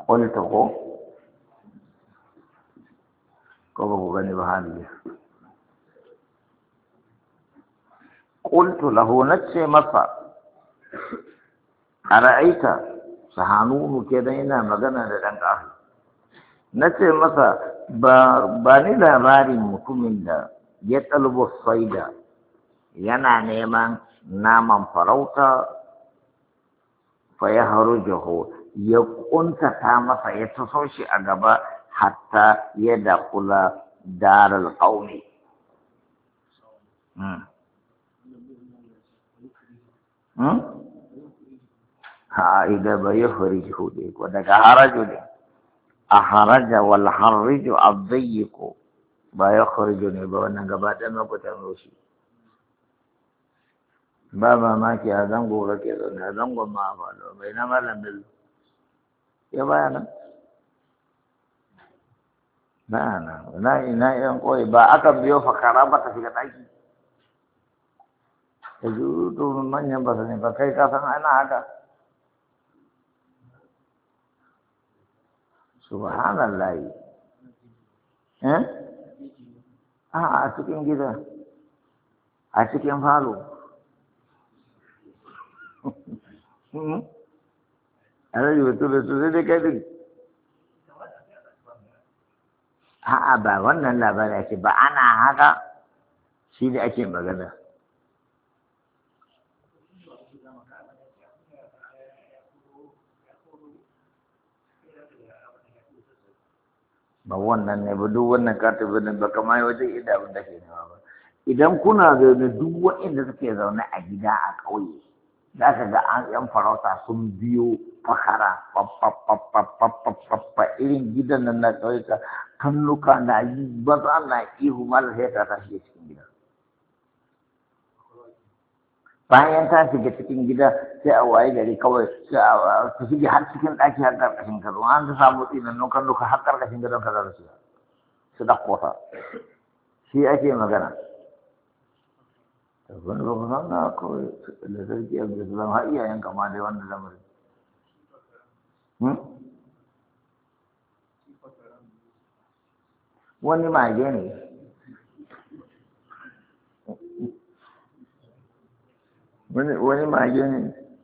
قلت ko gani ba hali qultu lahu nace masa ara'aita sahanunu kenan ina magana da dan kafi nace masa ba ni labarin mutumin da ya talbo saida yana neman naman farauta fa ya harujahu ya kuntata masa ya taso shi a gaba hatta ya dakula daral qaumi ha idan ba ya harijahu dai ko daga haraju ne a haraja wal hariju adayyiku ba ya khariju ne ba wannan gaba ɗaya makutan roshi ba mamaki a zango kake zaune a zangon ma a falo bai na malam bello ya baya nan ba na ina yan koyi ba aka biyo fakara ba ta shiga ɗaki da to manyan ba sani ba kai ka san ana haka subhanallahi a cikin gida a cikin falo alaji betul sai dai kai din a'a ba wannan labari ake ba ana haka shi ne ake magana ba wannan ne ba duk wannan katibin ne ba kamar wajen inda abin da ke nema ba idan kuna zaune duk waɗanda suke zaune a gida a ƙauye za ka ga an yan farauta sun biyo fakara papapapapapapapa irin gidan nan na ƙauyuka kannuka na yi baza na ihu mara sai ta tashi cikin gida bayan ta shiga cikin gida sai a waye gari kawai sai a ta shige har cikin ɗaki har ƙarƙashin ka an ta samu tsinannun kannuka har ƙarƙashin gadon ka za su shiga su ɗauko ta shi ake magana wani ba san na kawai da sarki a bisa zama har iyayen kama dai wannan lamarin wani mage ne wani mage ne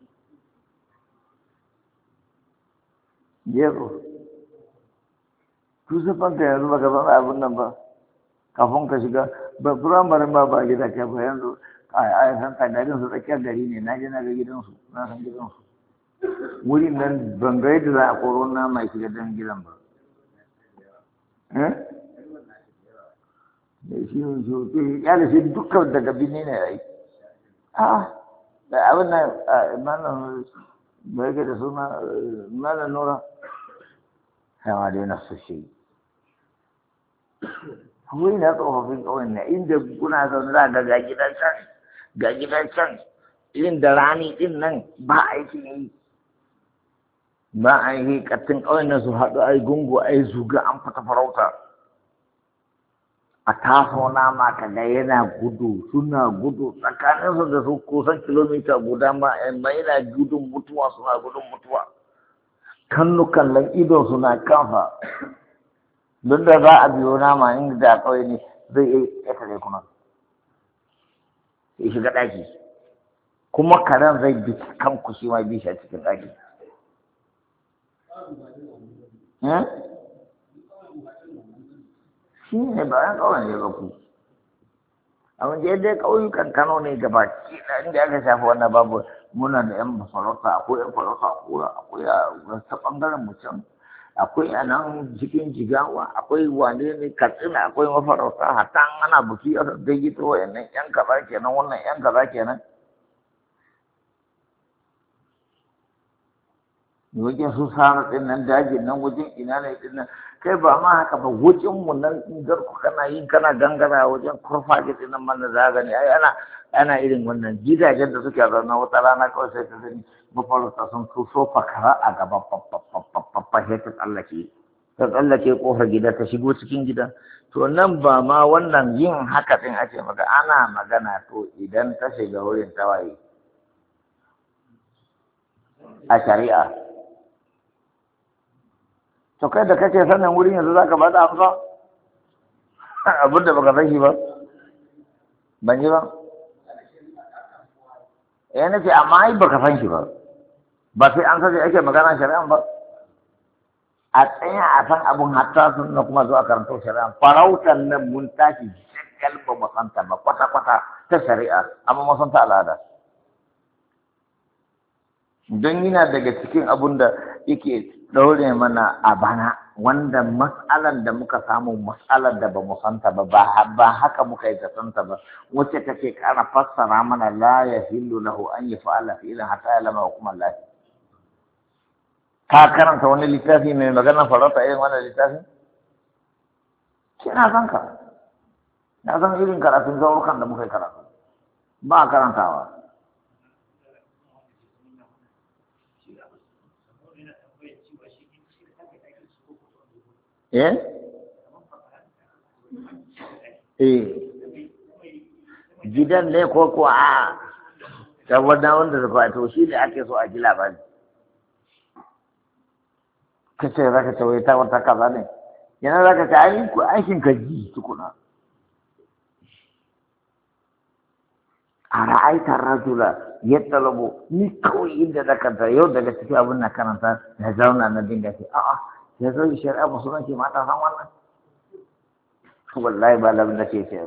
gero tusufanta yanzu baka san abin nan ba kafin ka shiga ba firamare ba gida ke ba yanzu a san garin su tsakiyar gari ne na je na ga gidansu na san gidansu wurin nan ban ga yadda za a koro na mai shiga dan gidan ba da shi ne su ya da shi dukkan daga bini ne ya yi da abin nan malam bai ga da suna malam nura sama dai na su shi wai na tsofaffin ƙauyen na inda kuna zaune za ga gidan can irin da rani din nan ba aikin yi ba a yi kattin ƙauyen nan su haɗu a yi gungu a yi zuga an fita farauta a taso nama ka ga yana gudu suna gudu tsakaninsu da su kusan kilomita guda ma yana gudun mutuwa suna gudun mutuwa kannukan lan idon suna kafa don da za a biyo nama inda da kawai ne zai iya ƙetare kuma ya shiga ɗaki kuma karen zai bi kan kushi ma bi shi a cikin ɗaki shi ne bayan kawai ne ga ku abin da yadda ƙauyukan Kano ne gaba ki inda aka shafi wannan babu muna da yan farauta akwai yan farauta akwai a ta ɓangaren mu can akwai a nan cikin jigawa akwai wane ne katsina akwai mafarauta hatta ana buki a gaggito wa'annan yan kaza kenan wannan yan kaza kenan wajen su sana ɗin nan dajin nan wajen ina ne ɗin nan kai ba ma haka ba wajen mu nan garku kana yin kana gangara wajen kurfaje ɗin nan man da za gani ai ana irin wannan gidajen da suke zaune wata rana kawai sai ta gani mafarauta sun so fakara a gaba sai ta tsallake kofar gida ta shigo cikin gida to nan ba ma wannan yin haka ɗin ake maka ana magana to idan ta shiga wurin tawaye a shari'a to kai da kake sanin wurin yanzu za ka bada amsa abin da baka san shi ba ban ji ba na ce amma ai baka san shi ba ba sai an sani ake magana shari'an ba a tsaya a san abun hatta sun na kuma zuwa karanto shari'an farautan nan mun tashi shakkal ba mu santa ba kwata-kwata ta shari'a amma mu san ta al'ada don yana daga cikin abun da yake ɗaure mana a bana wanda matsalar da muka samu matsalar da ba mu santa ba ba haka muka yi santa ba wacce take ƙara fassara mana la ya hillu lahu an yi fa'ala fi'lan hatta ya lama hukumar lahi ka karanta wani littafi mai magana farauta irin wannan littafi shi na san ka na san irin karatun zaurukan da muka yi karatu ba karantawa gidan ne ko a saboda wanda da kwato shi ne ake so a ji labari ka ce za ka ce wai ta wata kaza ne yana za ka ce aikin ka ji tukuna a ra'aitar rajula ya talabo ni kawai inda da kanta yau daga cikin abin na karanta na zauna na dinga ce ya zo shari'a musulunci mata san wannan wallahi ba labin da ke ce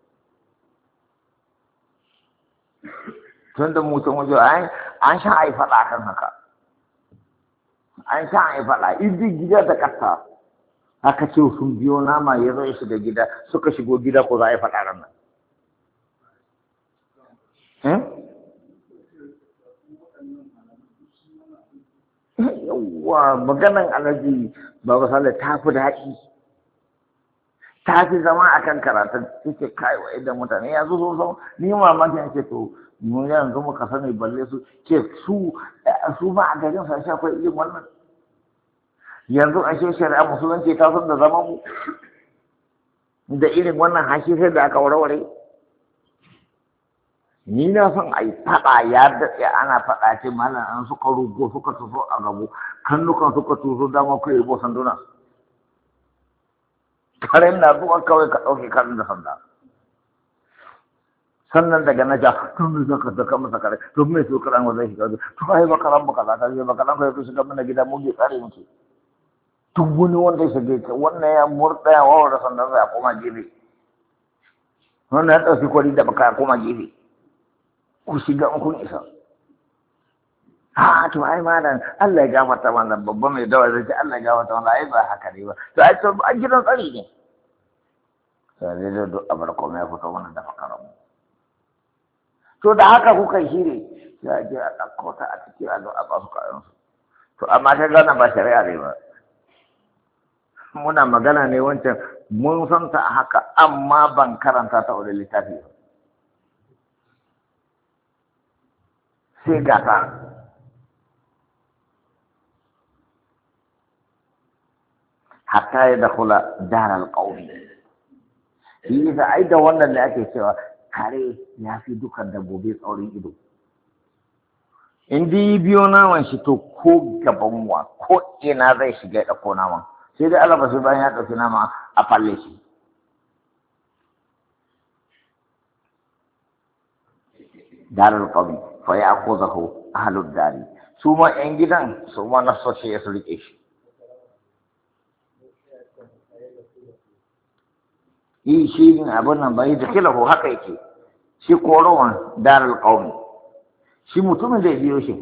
tun da mutum wajen an sha a yi faɗa kan haka an sha a yi faɗa idin gida da ƙasa aka ce sun biyo nama ya zo ya shiga gida suka shigo gida ko za a yi faɗa ran nan yawwa maganan alaji ba ba sallah ta fi daɗi ta fi zama a kan karatun suke kai wa idan mutane ya zo so ni mamakin ce to mu yanzu muka sani balle su ke su ba a garin sa shi akwai irin wannan yanzu a shi shari'a musulunci ta san da zaman mu da irin wannan hashi sai da aka warware ni na son a yi faɗa ya daɗe ana faɗa ce malam an suka rugo suka taso a gabo kannukan suka tuso dama ku yi bo sanduna karen na zuwa kawai ka ɗauke karin da sanda sannan daga na ja tun da zaka daka masa kare to me su karan wa zai shiga to ai bakaran baka za ka je bakaran ka shiga mana gida mu ge tsare muke duk wani wanda ya shige wannan ya murɗa ya wawa da sandan zai koma gefe wannan ya ɗauki kwari da baka koma gefe ku shiga in kun isa to ai malam Allah ya gafarta mana babba mai dawa zai ce Allah ya gafarta mana ai ba haka ne ba to ai to an gidan tsari ne sai da duk abar komai ya fito wannan da fakaran mu to da haka kuka shire ya je a ɗauko ta a cikin allo a ba su kayan su to amma ta gana ba shari'a ne ba muna magana ne wancan mun san ta haka amma ban karanta ta wani littafi ba sai gata hatta ya dakula daral qaumi yi da ai da wannan da ake cewa kare ya fi dukan dabbobi tsaurin ido in dai biyo naman shi to ko gaban wa ko ina zai shiga ya ɗauko naman sai dai Allah ba sai bayan ya ɗauki nama a falle shi daral qaumi fa ya'khudhu ahlud dari su ma yan gidan su ma nasoshi ya su rike shi shi ne abin nan bai da kila ko haka yake shi korowan daral qaumi shi mutumin da biyo shi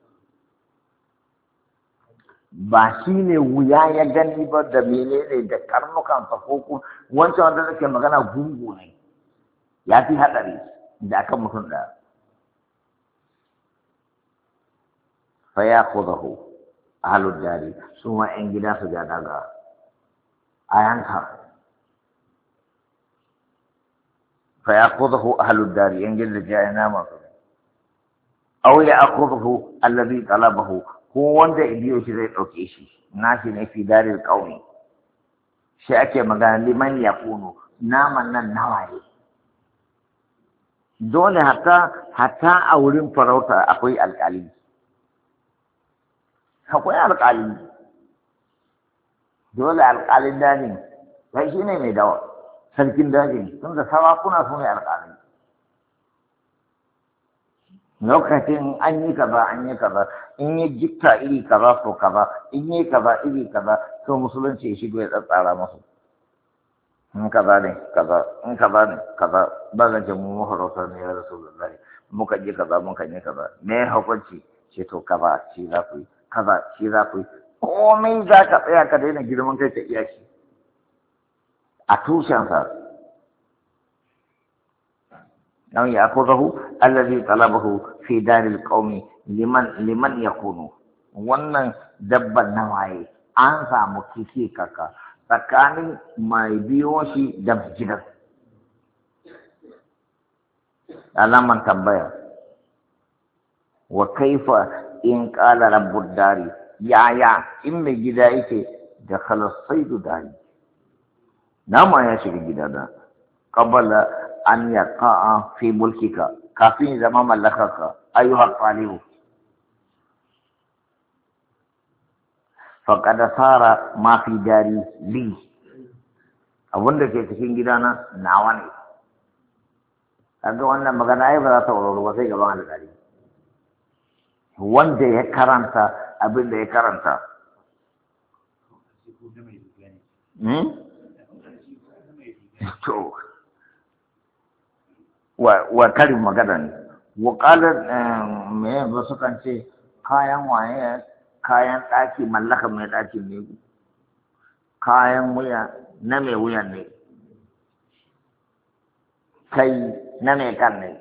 ba shi ne wuya ya gani ba da menene da karnukan sa ko wancan wanda nake magana gungu ne ya fi hadari da akan mutum ɗaya fa ya'khudhu ahlud dari su ma yan gida su ga daga ayanka فيأخذه أهل الدار ينجل جاء نامه أو يأخذه الذي طلبه هو وند إبيو شيء أوكيشي ناشي في دار القوم شاكي مغان لمن يكون نامنا النواي دون حتى أولين فروتا أقوي القليل أقوي القليل dole alƙalin dajin sai shi ne mai dawa sarkin dajin tun da sarakuna su ne alƙalai lokacin an yi kaza an yi kaza in yi jikta iri kaza to kaza in yi kaza iri kaza to musulunci ya shigo ya tsatsara masu in kaza ne kaza in kaza ne kaza ba zan ce mu maharauta ne ya rasulullahi muka je kaza muka yi kaza me hukunci ce to kaza shi za ku yi kaza shi za ku yi komai za ka tsaya ka daina girman kai ka iya shi a tushensa أو يأخذه الذي طلبه في دار القوم لمن يكون wannan dabban nawaye an samu kike kaka tsakanin mai biyo shi da gidan alaman tambaya wa kaifa in qala rabbud dari ya in mai gida yake da khalasaidu dari nama ya shiga gida da qabala an yaqa fi mulkika kafin zama mallakaka ayyuhal talibu faqad sara ma fi dari li abunda ke cikin gidana nawa ne kaga wannan magana ai ba za ta warware ba sai gaban alƙali wanda ya karanta abin da ya karanta to wa karin magana ne wa qalat me ba su kan ce kayan waye kayan ɗaki mallaka mai ɗaki ne kayan wuya na mai wuyan ne kai na mai kan ne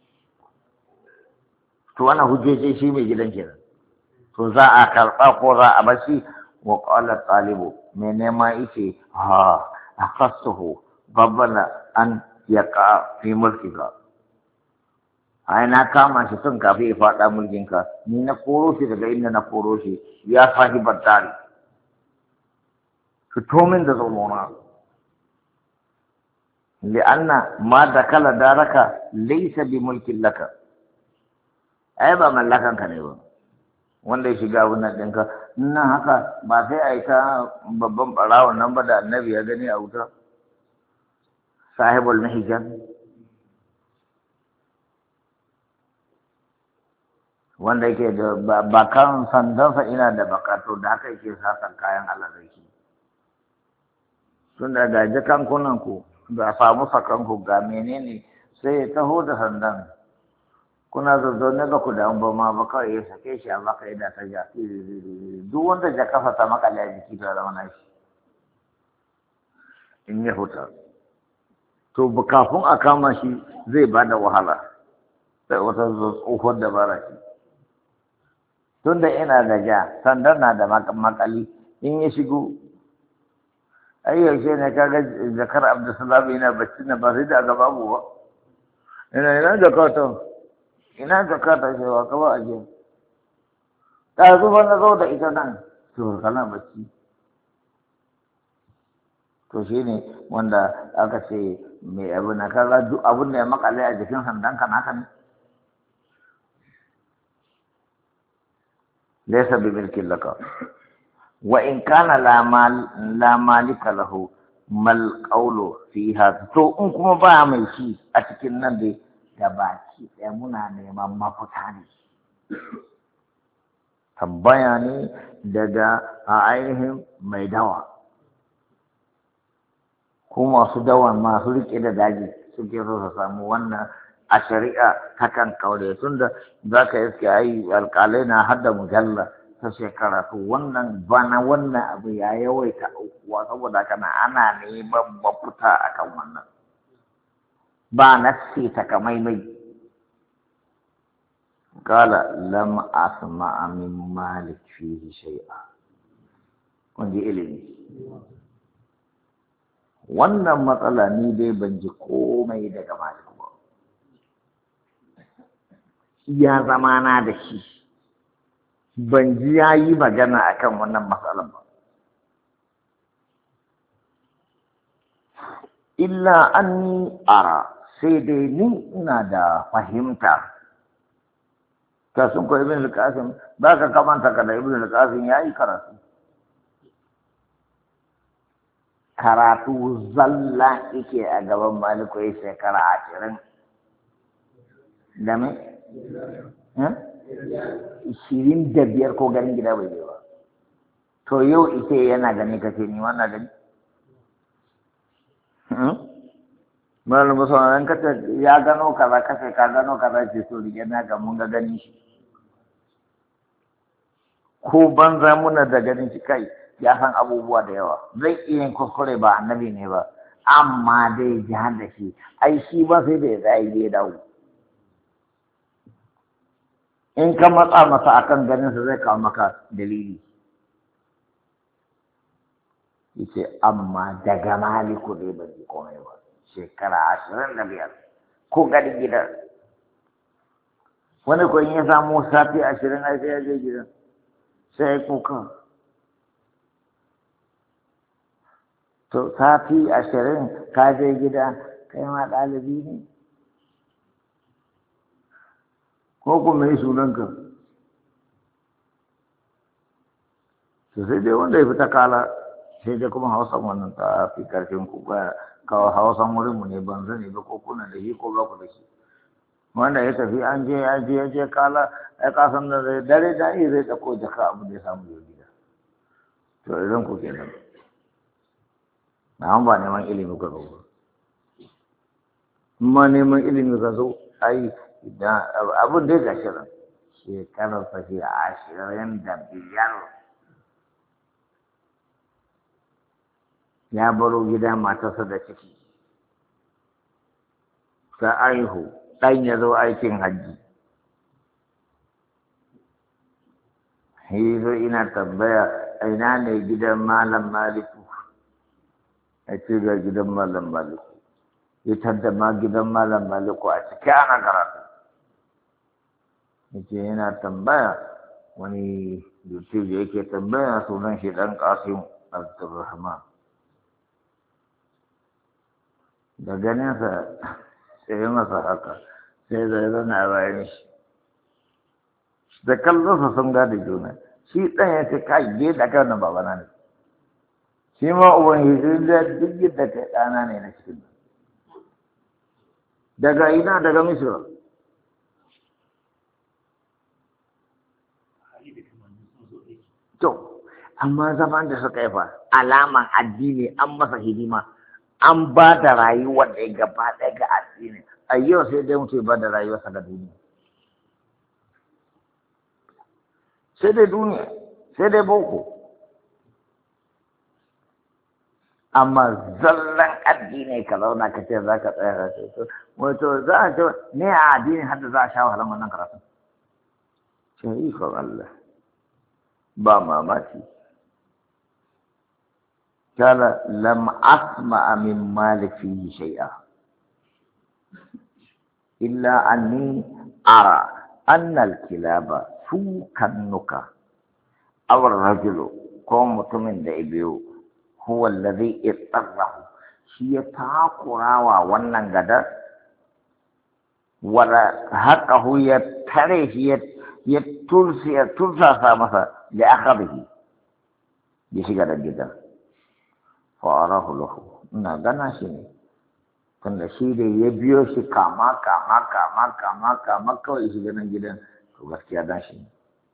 to wannan hujjoji shi mai gidan kenan to za a karɓa ko za a bashi wa qala talibu mai nema yace ha akhassuhu babbana an yaqa fi mulkika ai na kama shi tun kafin ya faɗa mulkinka ni na koro shi daga inda na koro shi ya sahibar tari fito min da zaunona li'anna ma dakala daraka laysa bi mulkin laka ai ba mallakan ka ne ba wanda ya shiga wannan ɗinka nan haka ba sai a yi ta babban ɓarawon nan ba da annabi ya gani a wuta sahibul mahijan wanda yake da bakan sandansa ina da bakato da haka yake sakan kayan alarraki tun da gaji kankunan ku ga samu sakanku ga menene sai ya taho da sandan kuna zazzaune ba ku da ba ma ba kawai ya sake shi a baka ya da ta ja duk wanda ja kafa ta makale a jiki ta zama nashi in ya huta to kafin a kama shi zai ba da wahala sai wata tsohuwar dabara shi tun da ina da ja sandar na da makali in ya shigo ai yaushe ne kaga zakar abdulsalam yana bacci na ba sai da aka babu ba ina zakata cewa ka ba a je ta zuba na zo da ita nan to kana bacci to shi ne wanda aka ce mai abu na kaga duk abin da ya makale a jikin sandan ka naka ne laysa bi milkin laka wa in kana la malika lahu mal qawlu fiha to in kuma ba mai shi a cikin nan dai da baki ɗaya muna neman mafita ne tambaya ne daga a ainihin mai dawa ko masu dawa masu riƙe da daji suke so su samu wannan a shari'a takan kaure tunda za ka iske ai alƙalai na hada mujalla ta shekara to wannan bana wannan abu ya yawaita aukuwa saboda kana ana neman mafita akan wannan ba nassi takamaimai qala lam asma min malik fihi shay'a kun ji ilimi wannan matsala ni dai ban ji komai daga malik ba ya zamana da shi ban ji ya yi magana akan wannan matsalan ba illa anni ara sai dai ni ina da fahimta ta sun ko ibn al-qasim ba ka kamanta ka da ibn al-qasim yayi karatu karatu zalla yake a gaban maliku ya shekara 20 da mai 25 ko ganin gida bai yi ba. To yau ita yana gani kace ni wannan gani malam musamman kace ya gano kaza kace ka gano kaza ce so rige na ga mun ga gani shi ko banza muna da ganin shi kai ya san abubuwa da yawa zai iya yin kuskure ba annabi ne ba amma dai jihar da shi ai shi ba sai da ya tsaye ya dawo in ka matsa masa akan ganinsa zai kawo maka dalili yace amma daga maliku dai ban ji komai ba shekara 25 ko gadi gidan wani ko in ya samu sati 20 ai sai ya je gidan sai kuka to sati 20 ka je gida kai ma ɗalibi ne ko kuma yi sunanka to sai dai wanda ya fita kala sai dai kuma hausan wannan ta fi karfin ku ba kawo hausan wurinmu ne ban zane ba ko kuna da shi ko ba ku da shi wanda ya tafi an je ya je kala ya kasan da dare da yi zai ɗauko jaka abu da ya samu yau gida to idan ku kenan na ba neman ilimi ka zo ba ma neman ilimi ka zo ai idan abin da ya gashi nan shekarar fashi 25 ya baro gida matarsa da ciki ta aihu ɗan ya zo aikin hajji zo ina tambaya ina ne gidan malam maliku a ce ga gidan malam maliku ya tadda ma gidan malam maliku a ciki ana karatu yace yana tambaya wani youtube yake tambaya sunan shi dan Qasim Abdulrahman da ganinsa sai masa haka sai zai zana bayan shi da kallonsa sun gada juna shi ɗan ya ce ka ge da kai wannan babana ne shi ma uban hijirin da duk yadda kai ɗana ne na cikin daga ina daga misira to amma zaman da suka yi fa alaman addini an masa hidima an ba da rayuwar da ya gaba ɗaya ga addini a yau sai dai mutum ba da rayuwarsa ga duniya sai dai duniya sai dai boko amma zallan addini ka zauna ka ce za ka tsaya ka ce to wato za a ce ne a addini har da za a sha wahalar wannan karatu sai ikon Allah ba mamaki قال لم أسمع من مالك فيه شيئا إلا أني أرى أن الكلاب سوكنك أو الرجل قوم من دعبيو هو الذي اضطره هي تاقرا وننقد ولا حقه يتريه يتلسى سامسا لأخذه بشكل جدا farahu lahu ina gana shi ne tunda shi da ya biyo shi kama kawai shi ganin gidan to gaskiya dan shi ne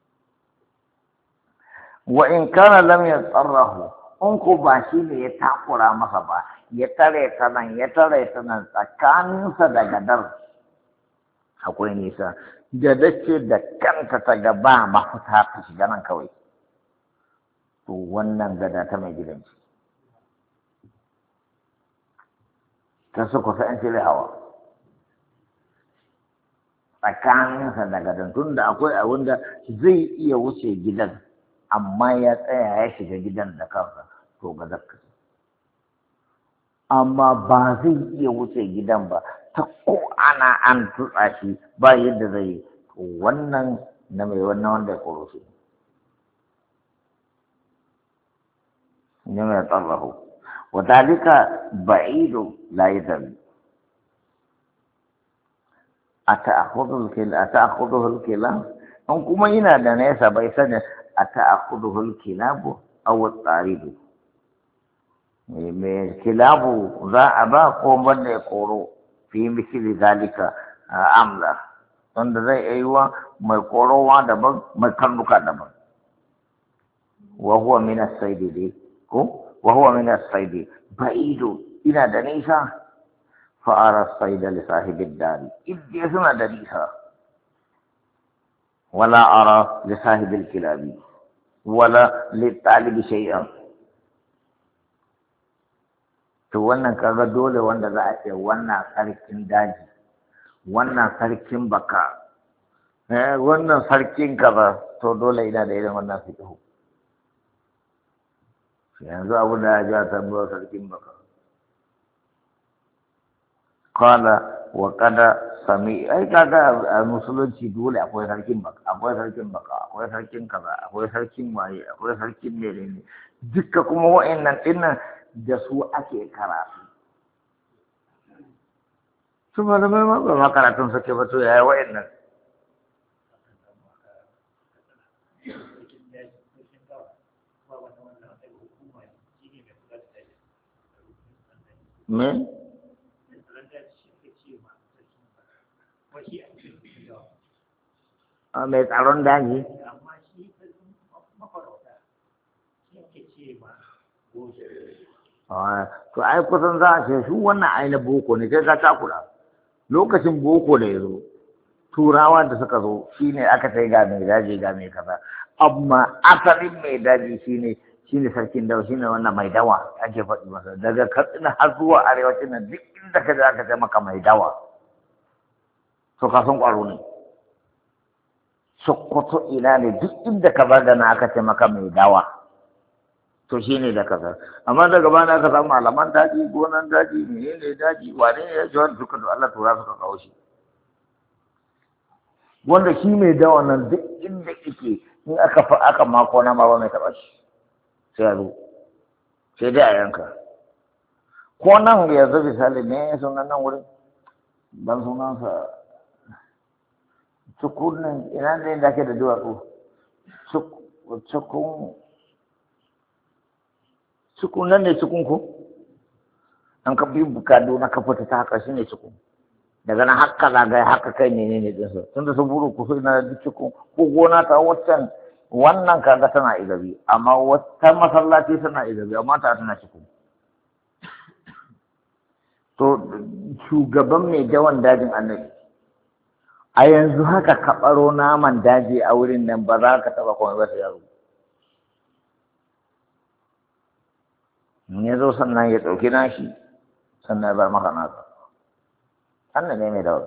wa in kana lam yatsarrahu in ko ba shi ne ya takura masa ba ya tare ta nan tsakaninsa da gadar akwai nisa gada ce da kanta ta gaba mafita ta shiga nan kawai to wannan gada ta mai gidanci ta su kusa ‘yan cire hawa tsakaninsa da gadon tun da akwai abin da zai iya wuce gidan amma ya tsaya ya shiga gidan da kansa to gadar ka amma ba zai iya wuce gidan ba ta ko ana an tutsa shi ba yadda zai yi to wannan na mai wannan wanda ya koro shi ne mai tsarrahu وذلك بعيد لا يذل أتأخذه الكلاب أنكم هنا دنيسا بيسان أتأخذه الكلاب أو الطارد mai kilabu za a ba ko wanda ya koro fi misali zalika amla wanda zai yi wa mai korowa daban mai karnuka daban wa huwa min as-saidi dai ko wa huwa min as-saidi ba'idu ina da nisa fa ara as-saida li sahibi ad-dari idda suna da nisa wala ara li sahibi al-kilabi wala li talibi shay'an. To wannan kaga dole wanda za a ce wannan sarkin daji, wannan sarkin baka, wannan sarkin kaza, to dole ina da irin wannan fiqhu. Yanzu abu da ya ja tambayar sarkin baka. Qala wa qada sami ai kaga a musulunci dole akwai sarkin baka, akwai sarkin baka, akwai sarkin kaza, akwai sarkin waye, akwai sarkin menene. Dukka kuma wa'annan dinnan da su ake karatu. Su malamai ma ba karatun suke ba to yaya wa'annan. Me? A mai tsaron daji? To ai kusan za a ce su wannan ainihin boko ne sai ka takura lokacin boko da ya zo turawa da suka zo shine aka sai ga mai daji ga mai kaza amma asalin mai daji shine sarkin dawa shine wannan mai dawa ake faɗi masa daga Katsina har zuwa arewacin nan duk inda ka je aka ce maka mai dawa to ka san ƙwaro ne Sokoto ina ne duk inda ka bar da na aka ce maka mai dawa to shi ne da kasar amma daga bana aka samu malaman daji gonan daji ne daji wane ne ya ji wani duka da Allah tura suka kawo shi wanda shi mai dawa nan duk inda yake in aka mako na ma ba mai taɓa shi sai a zo sai dai a yanka ko nan yanzu misali ne sunan nan wurin ban sunansa cukun nan ina ne da ke da duwatsu cukun nan ne cukun ko an ka bi bukado na ka fita ta haka shi ne cukun daga nan haka zagaye haka kai ne ɗinsa tun da su buru ku ina da cukun ko gona ta waccan wannan kaga tana igabi amma wata masallaci tana igabi amma ta tana cukun to shugaban mai jawan dajin annabi a yanzu haka ka ɓaro naman daji a wurin nan ba za ka taɓa kuma ba sai yaro in ya zo sannan ya ɗauki nashi sannan ya bar maka naka annan ne mai dawa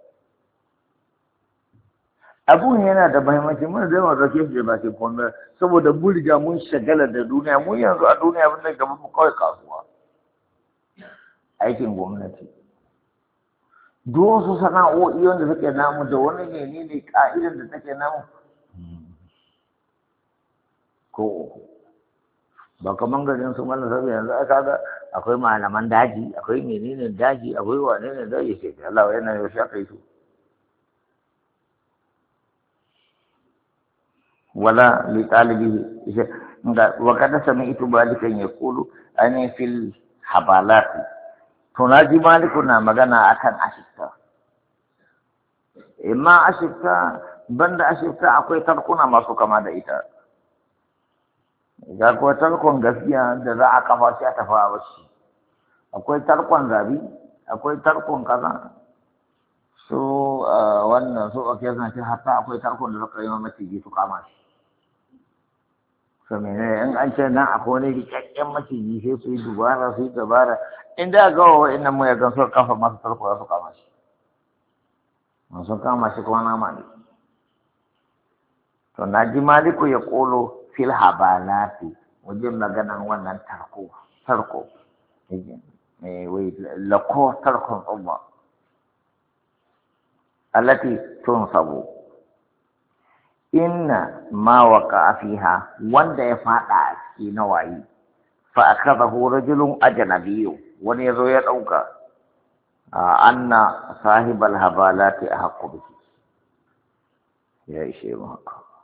abun yana da mahimmanci mun zai wanda ke shi ba ke komai saboda mun riga mun shagala da duniya mun yanzu a duniya mun da gaba mu kawai kasuwa aikin gwamnati duk wasu sana'o'i wanda suke namu da wani ne ka'idan da take namu ko ba kaman garin su mana sabi yanzu aka ga akwai malaman daji akwai menene daji akwai wane ne daji ke Allah yana yaushe aka yi su wala li talibihi wa kada sami'tu balikan yaqulu ani fil habalati to naji maliku na magana akan ashifta imma ashifta banda ashifta akwai tarkuna masu kama da ita ga kuwa tarkon gaskiya da za a kafa shi a tafi a bashi akwai tarkon zabi akwai tarkon kaza so wannan so ake zan ce hatta akwai tarkon da suka yi wa maciji su kama shi so mene in an ce nan akwai wani rikakken maciji sai su yi dubara su yi dabara in da ga wa innan mu ya gan su kafa masu tarko za su kama shi sun kama shi kuma nama ne to na ji maliku ya kolo fil habalati wajen maganan wannan tarko wai lako tarkon umma allati tunsabu inna ma waqa fiha wanda ya fada a cikin nawayi fa akadahu rajulun ajnabiyyu wani yazo ya dauka anna sahibal habalati ahqqu bihi ya ishe mu haka